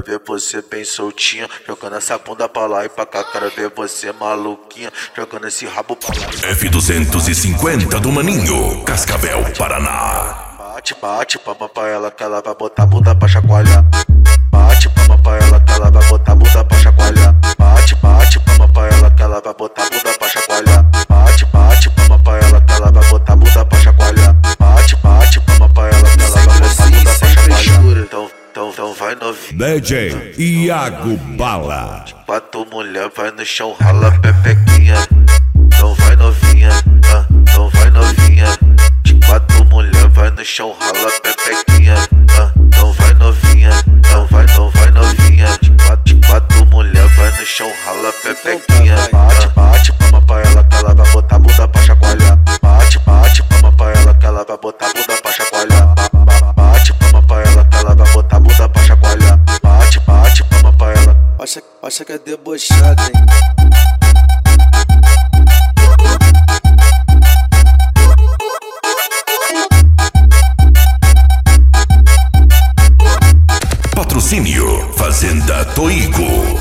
quero ver você bem soltinha, jogando essa bunda pra lá e pra cá. Quero ver você maluquinha, jogando esse rabo pra lá. F250 do Maninho, Cascavel, Paraná. Bate, bate, palma pra ela que ela vai botar a bunda pra chacoalhar. Bate, palma pra ela que ela vai botar a bunda pra chacoalhar. Bate, bate, palma pra ela que ela vai botar a bunda pra chacoalhar. Bate, bate, palma pra ela que ela vai botar a bunda pra chacoalhar. Bate, bate, palma pra ela que ela vai botar a bunda pra chacoalhar. Então vai novinha. DJ Iago Bala. Quatro mulher vai no chão, rala pepequinha. Então vai novinha, então vai novinha. De quatro mulher vai no chão, rala pepequinha. Então vai novinha, então vai novinha. De quatro mulher vai no chão, rala pepequinha. Bate, bate, palma pra ela que ela vai botar a bunda pra chacoalhar. Bate, bate, palma pra ela que ela vai botar a bunda pra chacoalhar. Bate, palma pra ela que ela vai botar a bunda pra chacoalhar. Bate, bate, palma pra ela. Acha que é debochada, hein? Patrocínio Fazenda Toigo.